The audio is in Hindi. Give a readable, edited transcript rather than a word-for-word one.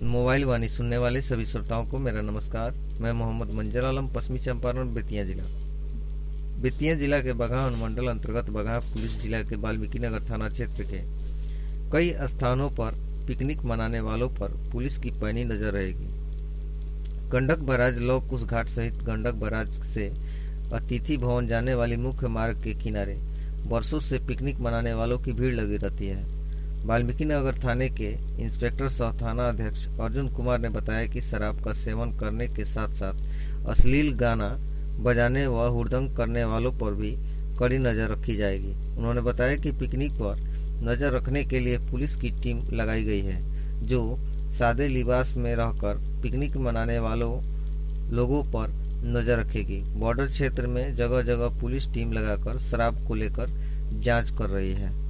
मोबाइल वाणी सुनने वाले सभी श्रोताओं को मेरा नमस्कार। मैं मोहम्मद मंजर आलम, पश्चिमी चंपारण, बेतिया जिला के बगहा अनुमंडल अंतर्गत बगहा पुलिस जिला के वाल्मीकि नगर थाना क्षेत्र के कई स्थानों पर पिकनिक मनाने वालों पर पुलिस की पैनी नजर रहेगी। गंडक बराज, लौह कुश घाट सहित गंडक बराज से अतिथि भवन जाने वाली मुख्य मार्ग के किनारे वर्षों से पिकनिक मनाने वालों की भीड़ लगी रहती है। वाल्मीकि नगर थाने के इंस्पेक्टर सह थाना अध्यक्ष अर्जुन कुमार ने बताया कि शराब का सेवन करने के साथ साथ अश्लील गाना बजाने व हुड़दंग करने वालों पर भी कड़ी नजर रखी जाएगी। उन्होंने बताया कि पिकनिक पर नजर रखने के लिए पुलिस की टीम लगाई गई है, जो सादे लिबास में रहकर पिकनिक मनाने वालों लोगों पर नजर रखेगी। बॉर्डर क्षेत्र में जगह जगह पुलिस टीम लगाकर शराब को लेकर जांच कर रही है।